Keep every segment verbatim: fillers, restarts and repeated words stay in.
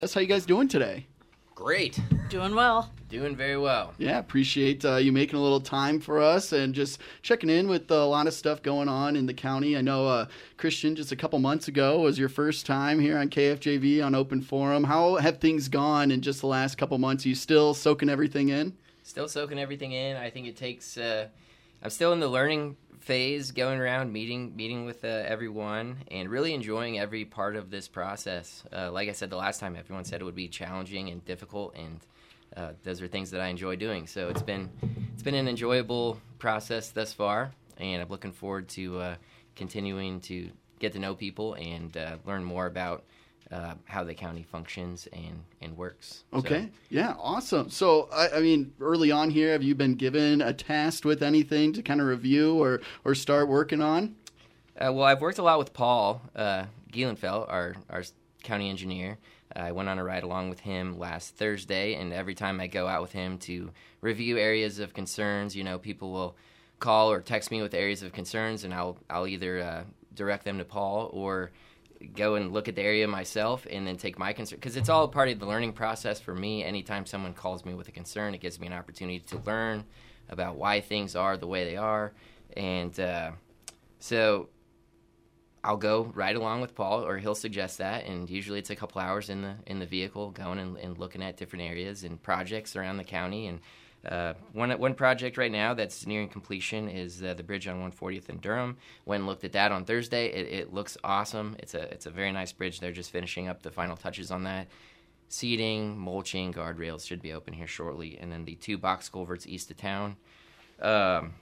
That's how you guys doing today? Great. Doing well. Doing very well. Yeah, appreciate uh, you making a little time for us and just checking in with a lot of stuff going on in the county. I know, uh, Christian, just a couple months ago was your first time here on K F J V on Open Forum. How have things gone in just the last couple months? Are you still soaking everything in? Still soaking everything in. I think it takes, uh, I'm still in the learning phase, going around, meeting meeting with uh, everyone, and really enjoying every part of this process. Uh, like I said the last time, everyone said it would be challenging and difficult, and uh, those are things that I enjoy doing. So it's been it's been an enjoyable process thus far, and I'm looking forward to uh, continuing to get to know people and uh, learn more about Uh, how the county functions and, and works. Okay. So, yeah, awesome. So, I, I mean, early on here, have you been given a task with anything to kind of review or, or start working on? Uh, well, I've worked a lot with Paul uh, Gielenfeld, our, our county engineer. Uh, I went on a ride along with him last Thursday, and every time I go out with him to review areas of concerns, you know, people will call or text me with areas of concerns, and I'll, I'll either uh, direct them to Paul or go and look at the area myself and then take my concern, because it's all part of the learning process for me. Anytime someone calls me with a concern, it gives me an opportunity to learn about why things are the way they are. And uh, so I'll go right along with Paul, or he'll suggest that, and usually it's a couple hours in the in the vehicle going and, and looking at different areas and projects around the county. And Uh, one one project right now that's nearing completion is uh, the bridge on one fortieth in Durham. Went and looked at that on Thursday. It, it looks awesome. It's a it's a very nice bridge. They're just finishing up the final touches on that. Seating, mulching, guardrails should be open here shortly. And then the two box culverts east of town. Um,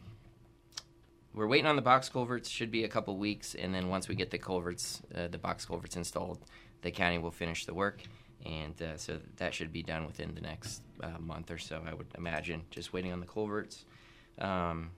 we're waiting on the box culverts. Should be a couple weeks. And then once we get the culverts, uh, the box culverts installed, the county will finish the work. And uh, so that should be done within the next uh, month or so, I would imagine, just waiting on the culverts. Um,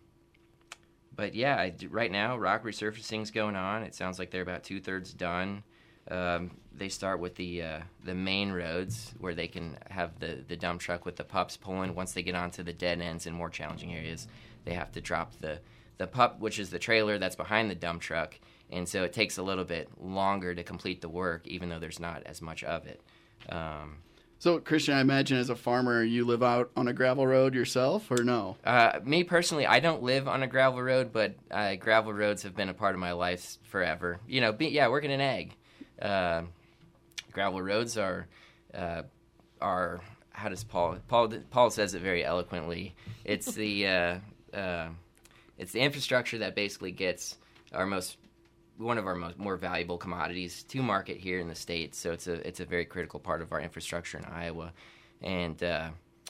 but, yeah, I, right now, rock resurfacing's going on. It sounds like they're about two-thirds done. Um, they start with the uh, the main roads where they can have the, the dump truck with the pups pulling. Once they get onto the dead ends and more challenging areas, they have to drop the, the pup, which is the trailer that's behind the dump truck. And so it takes a little bit longer to complete the work, even though there's not as much of it. Um, so, Christian, I imagine as a farmer, you live out on a gravel road yourself, or no? Uh, me personally, I don't live on a gravel road, but uh, gravel roads have been a part of my life forever. You know, be, yeah, working in ag, uh, gravel roads are uh, are how does Paul Paul Paul says it very eloquently. It's the uh, uh, it's the infrastructure that basically gets our most one of our most more valuable commodities to market here in the States. So it's a it's a very critical part of our infrastructure in Iowa. And uh,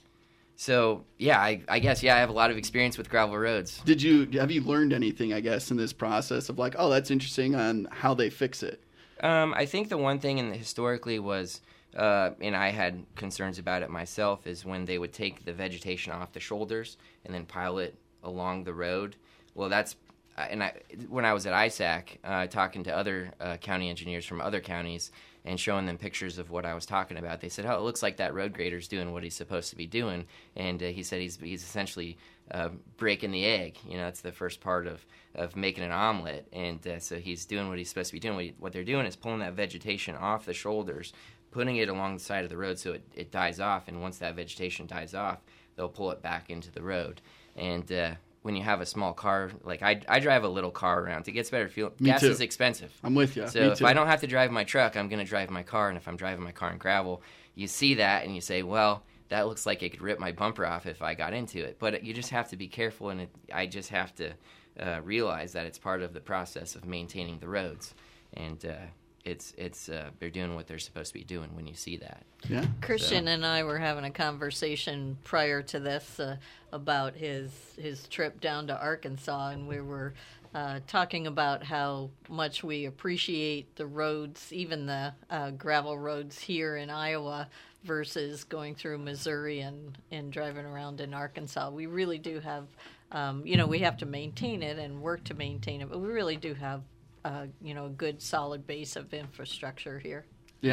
so, yeah, I, I guess, yeah, I have a lot of experience with gravel roads. Did you, have you learned anything, I guess, in this process of like, oh, that's interesting on how they fix it? Um, I think the one thing in the, historically was, uh, and I had concerns about it myself, is when they would take the vegetation off the shoulders and then pile it along the road. Well, that's And I, when I was at I S A C, uh, talking to other uh, county engineers from other counties and showing them pictures of what I was talking about, they said, oh, it looks like that road grader's doing what he's supposed to be doing. And uh, he said he's he's essentially uh, breaking the egg. You know, it's the first part of, of making an omelet. And uh, so he's doing what he's supposed to be doing. What, he, what they're doing is pulling that vegetation off the shoulders, putting it along the side of the road so it, it dies off. And once that vegetation dies off, they'll pull it back into the road. And uh, when you have a small car, like I, I drive a little car around to get better fuel. Me Gas too. is expensive. I'm with you. So Me if too. I don't have to drive my truck, I'm going to drive my car. And if I'm driving my car in gravel, you see that and you say, well, that looks like it could rip my bumper off if I got into it. But you just have to be careful, and it, I just have to uh, realize that it's part of the process of maintaining the roads. And uh, it's it's uh, they're doing what they're supposed to be doing when you see that. Yeah. Christian So. and I were having a conversation prior to this uh, about his his trip down to Arkansas, and we were uh, talking about how much we appreciate the roads, even the uh, gravel roads here in Iowa versus going through Missouri and, and driving around in Arkansas. We really do have, um, you know, we have to maintain it and work to maintain it, but we really do have, uh, you know, a good solid base of infrastructure here. Yeah. Yeah.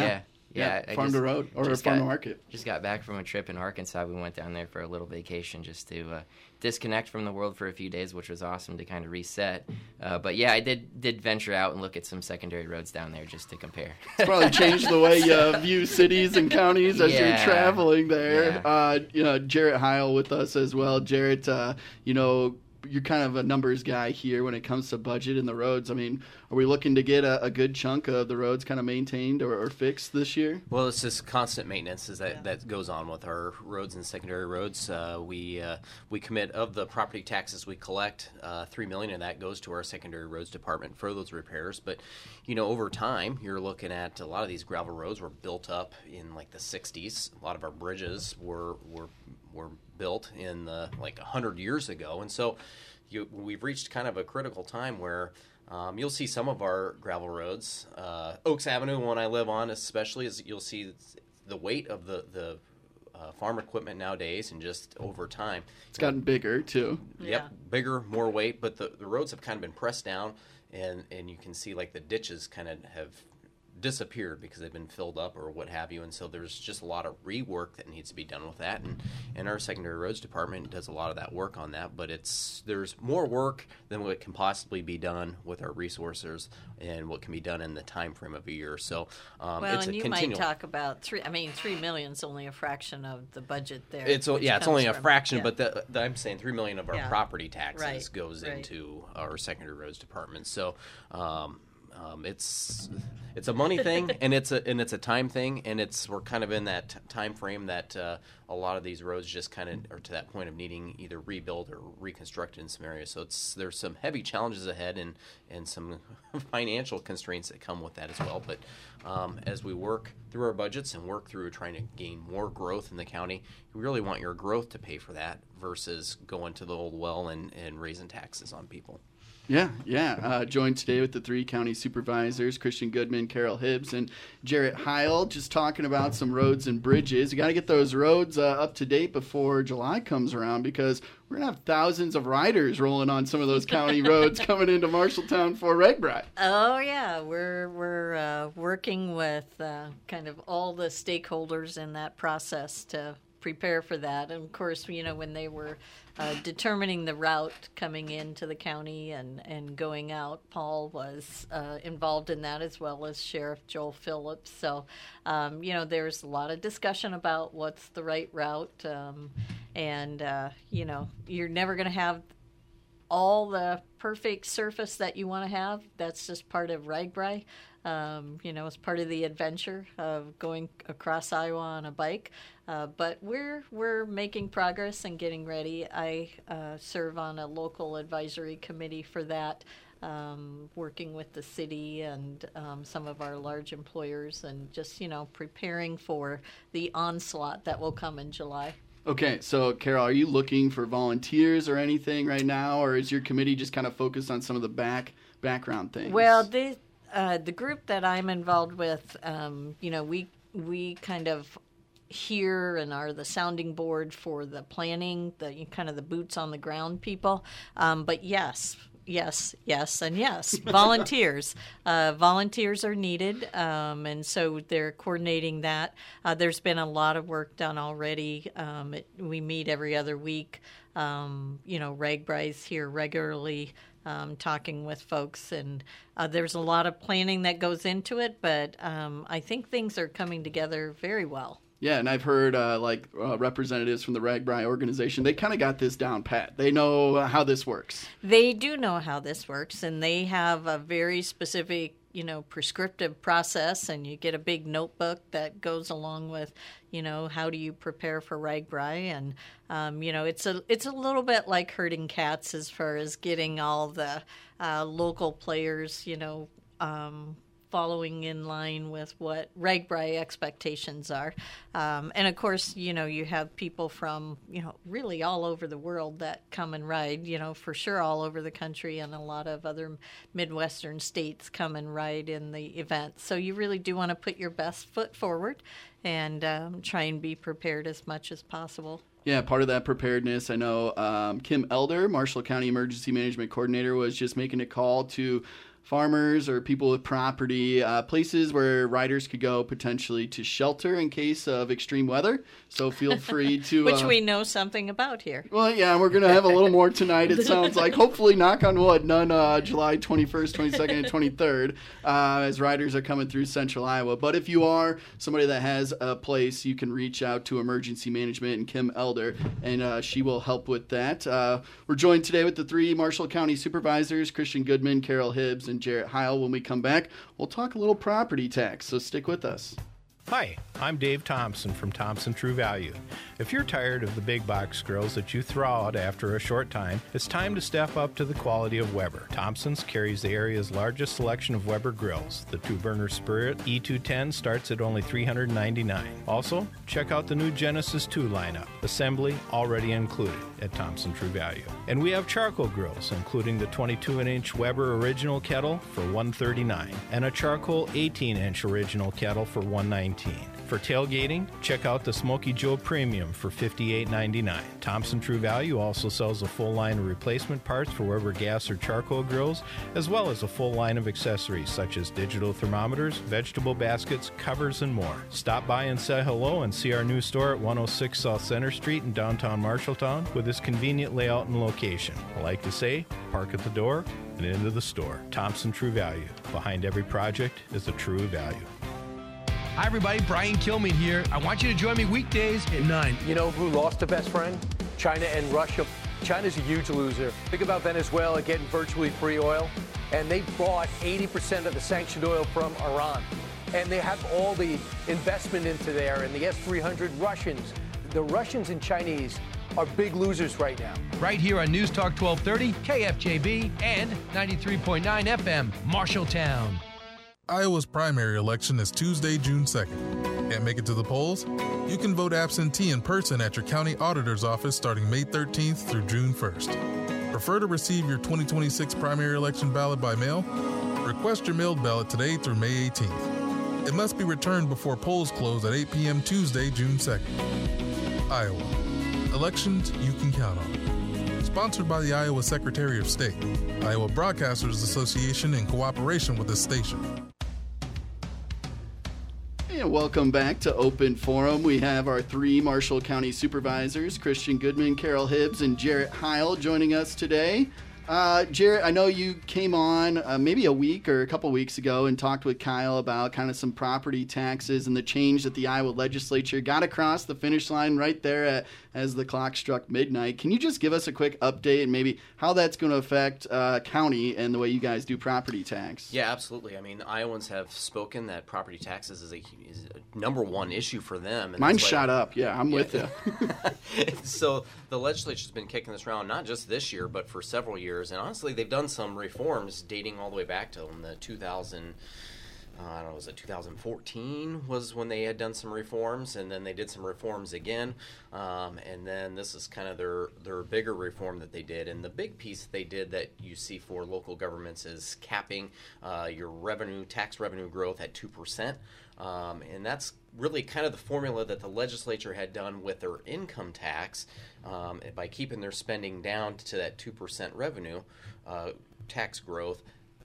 Yeah, I farm just- to road or just farm got- to market. Just got back from a trip in Arkansas. We went down there for a little vacation just to uh, disconnect from the world for a few days, which was awesome to kind of reset. Uh, but yeah, I did did venture out and look at some secondary roads down there just to compare. It's probably changed the way you view cities and counties as Yeah. you're traveling there. Yeah. Uh, you know, Jarrett Heil with us as well. Jarrett, uh, you know, you're kind of a numbers guy here when it comes to budget and the roads. I mean, are we looking to get a, a good chunk of the roads kind of maintained or, or fixed this year? Well, it's just constant maintenance is that, that goes on with our roads and secondary roads. Uh, we uh, we commit of the property taxes we collect, uh, three million of that goes to our secondary roads department for those repairs. But you know, over time, you're looking at a lot of these gravel roads were built up in like the sixties. A lot of our bridges were were were built in the like a hundred years ago, and so you, we've reached kind of a critical time where. Um, you'll see some of our gravel roads. Uh, Oaks Avenue, one I live on especially, is you'll see the weight of the, the uh, farm equipment nowadays and just over time. It's gotten bigger, too. Yep, Yeah. bigger, more weight, but the, the roads have kind of been pressed down, and, and you can see like the ditches kind of have disappeared because they've been filled up or what have you, and so there's just a lot of rework that needs to be done with that, and, and our secondary roads department does a lot of that work on that, but it's there's more work than what can possibly be done with our resources and what can be done in the time frame of a year. So um, Well, it's and a you continual. might talk about three. I mean, three million is only a fraction of the budget there. It's o- which yeah, it's comes only a from- fraction, yeah. but the, the, I'm saying three million of our Yeah. property taxes Right, goes right. into our secondary roads department. So um, um, it's it's a money thing, and it's a and it's a time thing, and it's we're kind of in that t- time frame that uh, a lot of these roads just kind of are to that point of needing either rebuild or reconstructed in some areas. So it's there's some heavy challenges ahead, and and some financial constraints that come with that as well. But um, as we work through our budgets and work through trying to gain more growth in the county, you really want your growth to pay for that versus going to the old well and, and raising taxes on people. Yeah, yeah. Uh, joined today with the three county supervisors, Christian Goodman, Carol Hibbs, and Jarrett Heil, just talking about some roads and bridges. You got to get those roads uh, up to date before July comes around because we're going to have thousands of riders rolling on some of those county roads coming into Marshalltown for RegBri. Oh yeah, we're we're uh, working with uh, kind of all the stakeholders in that process to prepare for that. And of course, you know, when they were uh, determining the route coming into the county and, and going out, Paul was uh, involved in that as well as Sheriff Joel Phillips. So, um, you know, there's a lot of discussion about what's the right route. Um, and, uh, you know, you're never going to have all the perfect surface that you want to have. That's just part of RegBri. Um, you know, it's part of the adventure of going across Iowa on a bike. Uh, but we're we're making progress and getting ready. I uh, serve on a local advisory committee for that, um, working with the city and um, some of our large employers, and just you know preparing for the onslaught that will come in July. Okay, so Carol, are you looking for volunteers or anything right now, or is your committee just kind of focused on some of the back background things? Well, the uh, the group that I'm involved with, um, you know, we we kind of hear and are the sounding board for the planning, the kind of the boots on the ground people. Um, but yes, yes, yes, and yes, volunteers. Uh, volunteers are needed, um, and so they're coordinating that. Uh, there's been a lot of work done already. Um, it, we meet every other week. Um, you know, RegBri's here regularly. Um, talking with folks, and uh, there's a lot of planning that goes into it, but um, I think things are coming together very well. Yeah, and I've heard uh, like uh, representatives from the RegBri organization, they kind of got this down pat. They know uh, how this works. They do know how this works, and they have a very specific, you know, prescriptive process, and you get a big notebook that goes along with, you know, how do you prepare for RegBri, and um, you know, it's a it's a little bit like herding cats as far as getting all the uh, local players, you know, um, following in line with what RegBri expectations are. Um, and of course, you know, you have people from, you know, really all over the world that come and ride, you know, for sure all over the country, and a lot of other Midwestern states come and ride in the event. So you really do want to put your best foot forward and um, try and be prepared as much as possible. Yeah, part of that preparedness, I know um, Kim Elder, Marshall County Emergency Management Coordinator, was just making a call to farmers or people with property, uh, places where riders could go potentially to shelter in case of extreme weather. So feel free to... Which uh, we know something about here. Well, yeah, we're going to have a little more tonight, it sounds like. Hopefully, knock on wood, none uh, July twenty-first, twenty-second, and twenty-third uh, as riders are coming through central Iowa. But if you are somebody that has a place, you can reach out to Emergency Management and Kim Elder, and uh, she will help with that. Uh, we're joined today with the three Marshall County Supervisors, Christian Goodman, Carol Hibbs, and Jarrett Heil. When we come back, we'll talk a little property tax, so stick with us. Hi, I'm Dave Thompson from Thompson True Value. If you're tired of the big box grills that you throw out after a short time, it's time to step up to the quality of Weber. Thompson's carries the area's largest selection of Weber grills. The two-burner Spirit E two ten starts at only three hundred ninety-nine dollars. Also, check out the new Genesis two lineup, assembly already included at Thompson True Value. And we have charcoal grills, including the twenty-two inch Weber Original Kettle for one hundred thirty-nine dollars and a charcoal eighteen inch Original Kettle for one hundred nineteen dollars. For tailgating, check out the Smoky Joe Premium for fifty-eight ninety-nine. Thompson True Value also sells a full line of replacement parts for Weber gas or charcoal grills, as well as a full line of accessories such as digital thermometers, vegetable baskets, covers, and more. Stop by and say hello and see our new store at one oh six South Center Street in downtown Marshalltown with its convenient layout and location. I like to say, park at the door and into the store. Thompson True Value. Behind every project is a true value. Hi, everybody. Brian Kilmeade here. I want you to join me weekdays at nine. You know who lost a best friend? China and Russia. China's a huge loser. Think about Venezuela getting virtually free oil, and they bought eighty percent of the sanctioned oil from Iran. And they have all the investment into there, and the S three hundred Russians. The Russians and Chinese are big losers right now. Right here on News Talk twelve thirty, K F J V, and ninety-three point nine F M, Marshalltown. Iowa's primary election is Tuesday, June second. Can't make it to the polls? You can vote absentee in person at your county auditor's office starting May thirteenth through June first. Prefer to receive your twenty twenty-six primary election ballot by mail? Request your mailed ballot today through May eighteenth. It must be returned before polls close at eight p.m. Tuesday, June second. Iowa. Elections you can count on. Sponsored by the Iowa Secretary of State, Iowa Broadcasters Association in cooperation with this station. And welcome back to Open Forum. We have our three Marshall County Supervisors, Christian Goodman, Carol Hibbs, and Jarrett Heil joining us today. Uh, Jarrett, I know you came on uh, maybe a week or a couple weeks ago and talked with Kyle about kind of some property taxes and the change that the Iowa legislature got across the finish line right there at, as the clock struck midnight. Can you just give us a quick update and maybe how that's going to affect uh, county and the way you guys do property tax? Yeah, absolutely. I mean, Iowans have spoken that property taxes is a, is a number one issue for them. And Mine that's why- shot up. Yeah, I'm Yeah. with you. So the legislature's been kicking this around not just this year, but for several years. And honestly, they've done some reforms dating all the way back to the two thousand. Uh, I don't know, was it two thousand fourteen was when they had done some reforms, and then they did some reforms again, um, and then this is kind of their their bigger reform that they did. And the big piece they did that you see for local governments is capping uh, your revenue, tax revenue growth at two percent. Um, and that's really kind of the formula that the legislature had done with their income tax um, by keeping their spending down to that two percent revenue uh, tax growth.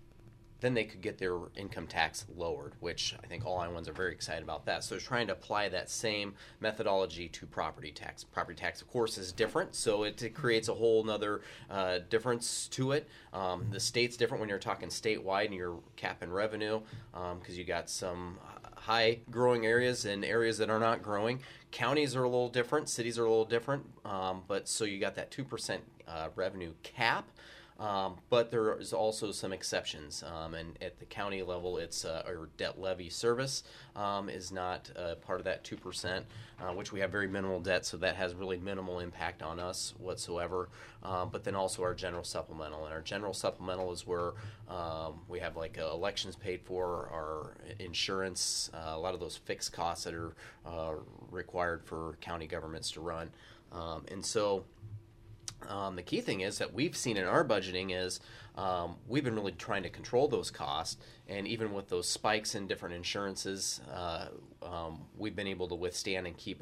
Then they could get their income tax lowered, which I think all Iowans are very excited about that. So it's trying to apply that same methodology to property tax. Property tax, of course, is different, so it, it creates a whole nother uh, difference to it. Um, the state's different when you're talking statewide and you're capping revenue because um, you got some high growing areas and areas that are not growing. Counties are a little different, cities are a little different, um, but so you got that two percent uh, revenue cap. Um, but there is also some exceptions, um, and at the county level, it's uh, our debt levy service um, is not uh, part of that two percent, uh, which we have very minimal debt, so that has really minimal impact on us whatsoever. Um, but then also our general supplemental, and our general supplemental is where um, we have like uh, elections paid for, our insurance, uh, a lot of those fixed costs that are uh, required for county governments to run, um, and so. Um, the key thing is that we've seen in our budgeting is um, we've been really trying to control those costs, and even with those spikes in different insurances, uh, um, we've been able to withstand and keep it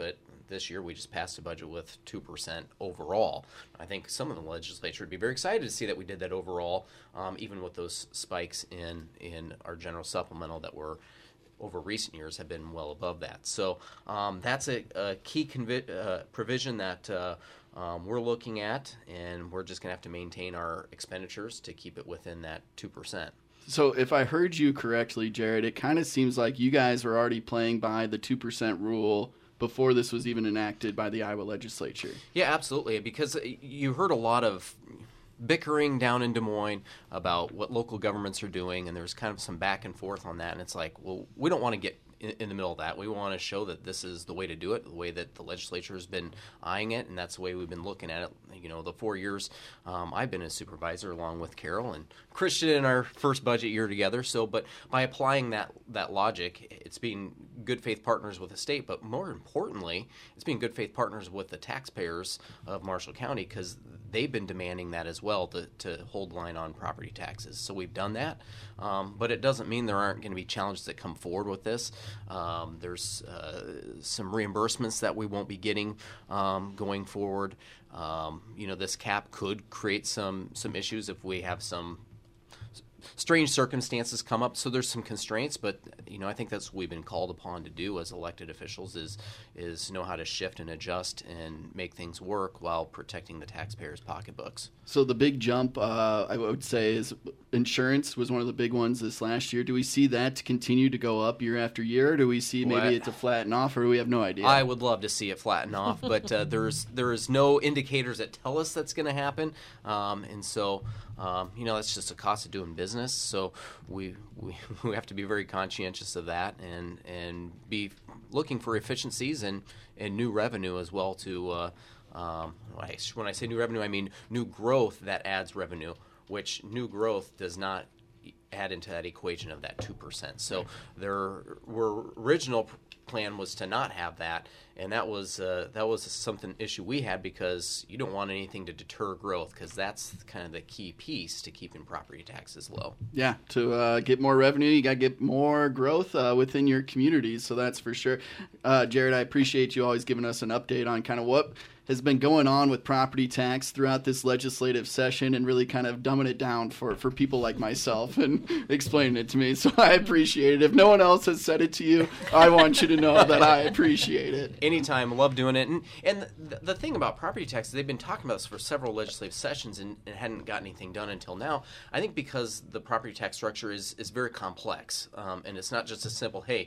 this year. We just passed a budget with two percent overall. I think some of the legislature would be very excited to see that we did that overall, um, even with those spikes in, in our general supplemental that were over recent years have been well above that. So um, that's a, a key convi- uh, provision that uh, um, we're looking at, and we're just going to have to maintain our expenditures to keep it within that two percent. So if I heard you correctly, Jared, it kind of seems like you guys were already playing by the two percent rule before this was even enacted by the Iowa legislature. Yeah, absolutely, because you heard a lot of bickering down in Des Moines about what local governments are doing, and there's kind of some back and forth on that, and it's like, well, we don't want to get in, in the middle of that. We want to show that this is the way to do it, the way that the legislature has been eyeing it, and that's the way we've been looking at it. You know, the four years um, I've been a supervisor along with Carol and Christian in our first budget year together. So, but by applying that that logic, it's being good faith partners with the state, but more importantly, it's being good faith partners with the taxpayers of Marshall County, because they've been demanding that as well to, to hold line on property taxes. So we've done that, um, but it doesn't mean there aren't going to be challenges that come forward with this. Um, there's uh, some reimbursements that we won't be getting um, going forward. Um, you know, this cap could create some some issues if we have some strange circumstances come up. So there's some constraints, but you know, I think that's what we've been called upon to do as elected officials is is know how to shift and adjust and make things work while protecting the taxpayers' pocketbooks. So the big jump, uh, I would say, is insurance was one of the big ones this last year. Do we see that to continue to go up year after year, or do we see maybe What? it to flatten off, or we have no idea? I would love to see it flatten off, but uh, there's there's no indicators that tell us that's going to happen, um, and so um, you know, that's just a cost of doing business. So we, we we have to be very conscientious of that and and be looking for efficiencies and, and new revenue as well to. Uh, um, when I say new revenue, I mean new growth that adds revenue, which new growth does not add into that equation of that two percent. So their original plan was to not have that, and that was uh, that was something issue we had, because you don't want anything to deter growth, because that's kind of the key piece to keeping property taxes low. Yeah, to uh, get more revenue, you got to get more growth uh, within your communities, so that's for sure. Uh, Jared, I appreciate you always giving us an update on kind of what has been going on with property tax throughout this legislative session and really kind of dumbing it down for, for people like myself and explaining it to me. So I appreciate it. If no one else has said it to you, I want you to know that I appreciate it. Anytime. Love doing it. And and the, the thing about property taxes, they've been talking about this for several legislative sessions and, and hadn't gotten anything done until now. I think because the property tax structure is, is very complex, um, and it's not just a simple, hey,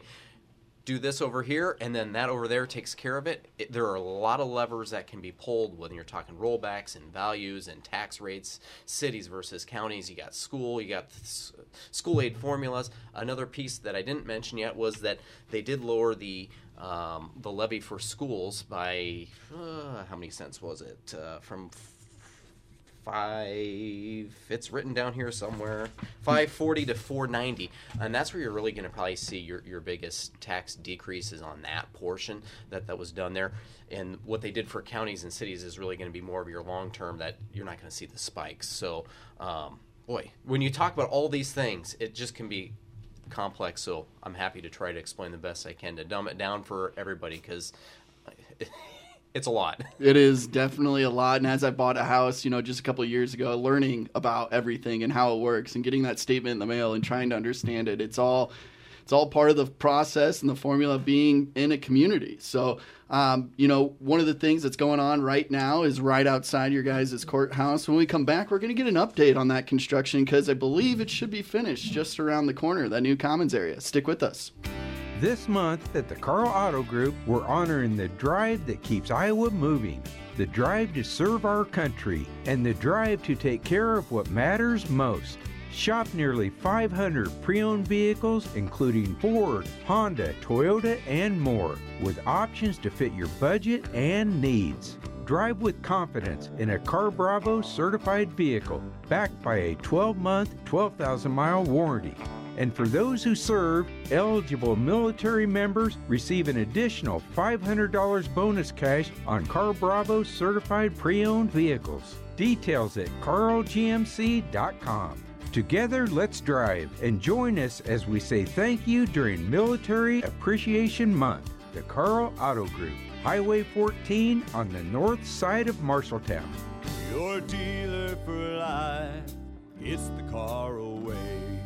do this over here, and then that over there takes care of it. it. There are a lot of levers that can be pulled when you're talking rollbacks and values and tax rates, cities versus counties. You got school, you got school aid formulas. Another piece that I didn't mention yet was that they did lower the um, the levy for schools by, uh, how many cents was it? Uh, from five, it's written down here somewhere, five forty to four ninety, and that's where you're really going to probably see your, your biggest tax decreases on that portion that, that was done there. And what they did for counties and cities is really going to be more of your long term, that you're not going to see the spikes. So, um, boy, when you talk about all these things, it just can be complex. So I'm happy to try to explain the best I can to dumb it down for everybody, because it's a lot. It is definitely a lot. And as I bought a house, you know, just a couple of years ago, learning about everything and how it works and getting that statement in the mail and trying to understand it, it's all it's all part of the process and the formula of being in a community. So, um, you know, one of the things that's going on right now is right outside your guys' courthouse. When we come back, we're going to get an update on that construction, because I believe it should be finished just around the corner, that new commons area. Stick with us. This month at the Carl Auto Group, we're honoring the drive that keeps Iowa moving, the drive to serve our country, and the drive to take care of what matters most. Shop nearly five hundred pre-owned vehicles, including Ford, Honda, Toyota, and more, with options to fit your budget and needs. Drive with confidence in a Car Bravo certified vehicle, backed by a twelve-month, twelve thousand mile warranty. And for those who serve, eligible military members receive an additional five hundred dollars bonus cash on Car Bravo certified pre-owned vehicles. Details at carl g m c dot com. Together, let's drive, and join us as we say thank you during Military Appreciation Month. the Carl Auto Group, Highway fourteen on the north side of Marshalltown. Your dealer for life, it's the Carl way.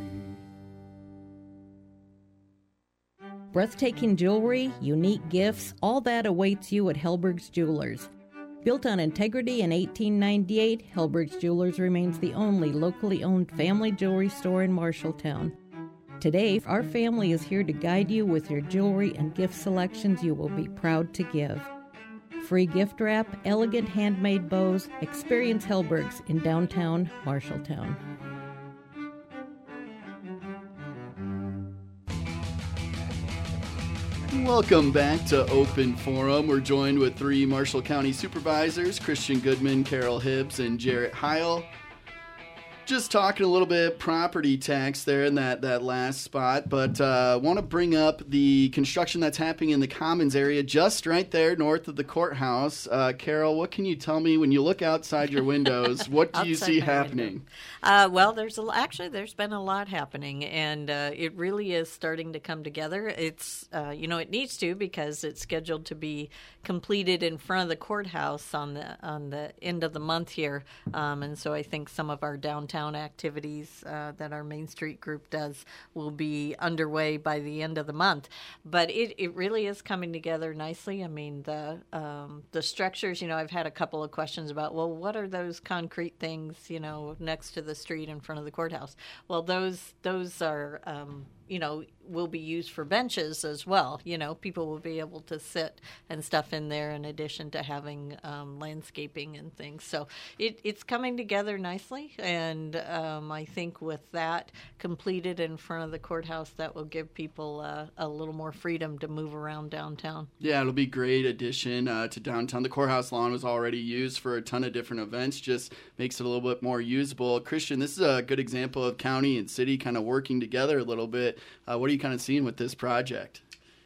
Breathtaking jewelry, unique gifts, all that awaits you at Hellberg's Jewelers. Built on integrity in eighteen ninety-eight, Hellberg's Jewelers remains the only locally owned family jewelry store in Marshalltown. Today, our family is here to guide you with your jewelry and gift selections you will be proud to give. Free gift wrap, elegant handmade bows. Experience Hellberg's in downtown Marshalltown. Welcome back to Open Forum. We're joined with three Marshall County supervisors, Christian Goodman, Carol Hibbs, and Jarrett Heil. Just talking a little bit property tax there in that, that last spot, but I uh, want to bring up the construction that's happening in the Commons area just right there north of the courthouse. Uh, Carol, what can you tell me when you look outside your windows? What do you see happening? Uh, well, there's a, actually there's been a lot happening, and uh, it really is starting to come together. It's uh, you know it needs to because it's scheduled to be completed in front of the courthouse on the on the end of the month here, um, and so I think some of our downtown activities uh, that our Main Street group does will be underway by the end of the month. But it, it really is coming together nicely. I mean, the um, the structures, you know, I've had a couple of questions about, well, what are those concrete things, you know, next to the street in front of the courthouse? Well, those those are, um, you know, will be used for benches as well. You know, people will be able to sit and stuff in there in addition to having um, landscaping and things. So it, it's coming together nicely, and um, I think with that completed in front of the courthouse, that will give people uh, a little more freedom to move around downtown. Yeah, it'll be a great addition uh, to downtown. The courthouse lawn was already used for a ton of different events, just makes it a little bit more usable. Christian, this is a good example of county and city kind of working together a little bit. Uh, what are you kind of seeing with this project?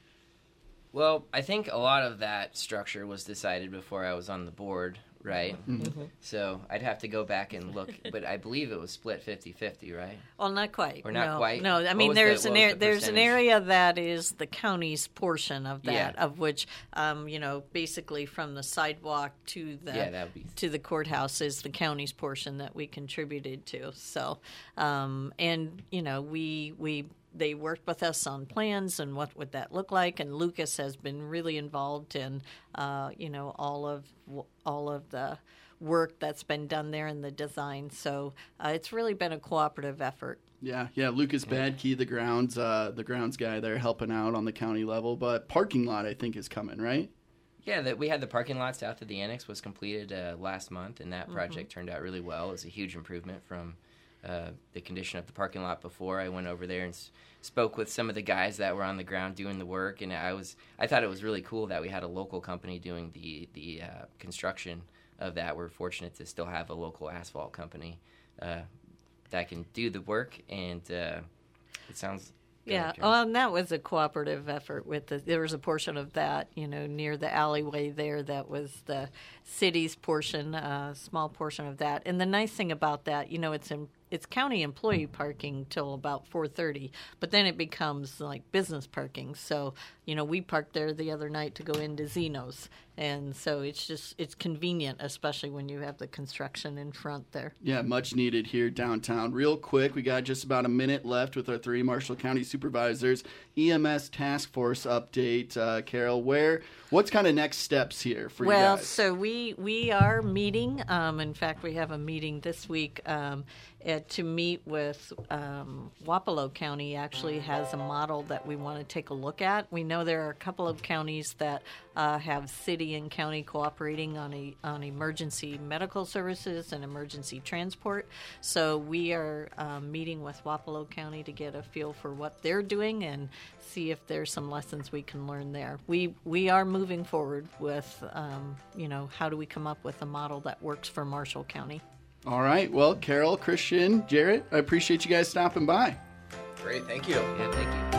Well, I think a lot of that structure was decided before I was on the board, right? Mm-hmm. So I'd have to go back and look, but I believe it was split fifty-fifty, right? Well, not quite. Or not no, quite? No, I What mean was there's the- an what was ar- the there's an percentage? area that is the county's portion of that, Yeah. of which um, you know basically from the sidewalk to the Yeah, that would be- to the courthouse is the county's portion that we contributed to. So um, and you know we we. They worked with us on plans and what would that look like, and Lucas has been really involved in, uh, you know, all of all of the work that's been done there in the design. So uh, it's really been a cooperative effort. Yeah, yeah. Lucas Badkey, the grounds, uh, the grounds guy there, helping out on the county level. But parking lot, I think, is coming, right? Yeah, that we had the parking lot south of the annex was completed uh, last month, and that project Mm-hmm. turned out really well. It was a huge improvement from uh, the condition of the parking lot before. I went over there and s- spoke with some of the guys that were on the ground doing the work, and I was I thought it was really cool that we had a local company doing the the uh, construction of that. We're fortunate to still have a local asphalt company uh, that can do the work, and uh, it sounds. Go Yeah, ahead, Karen. well, and that was a cooperative effort with the, there was a portion of that, you know, near the alleyway there that was the city's portion, a small portion of that. And the nice thing about that, you know, it's in, it's county employee parking till about four thirty, but then it becomes like business parking. So, you know, we parked there the other night to go into Zeno's. And so it's just, it's convenient, especially when you have the construction in front there. Yeah, much needed here downtown. Real quick, we got just about a minute left with our three Marshall County supervisors. E M S task force update, uh, Carol. Where, what's kind of next steps here for well, you guys? so we we are meeting. Um, in fact, we have a meeting this week um, uh, to meet with um, Wapello County. Actually, has a model that we want to take a look at. We know there are a couple of counties that uh, have city and county cooperating on a on emergency medical services and emergency transport. So we are um, meeting with Wapello County to get a feel for what they're doing and see if there's some lessons we can learn there. We we are moving forward with, um, you know, how do we come up with a model that works for Marshall County? All right. Well, Carol, Christian, Jarrett, I appreciate you guys stopping by. Great, thank you. Yeah, thank you.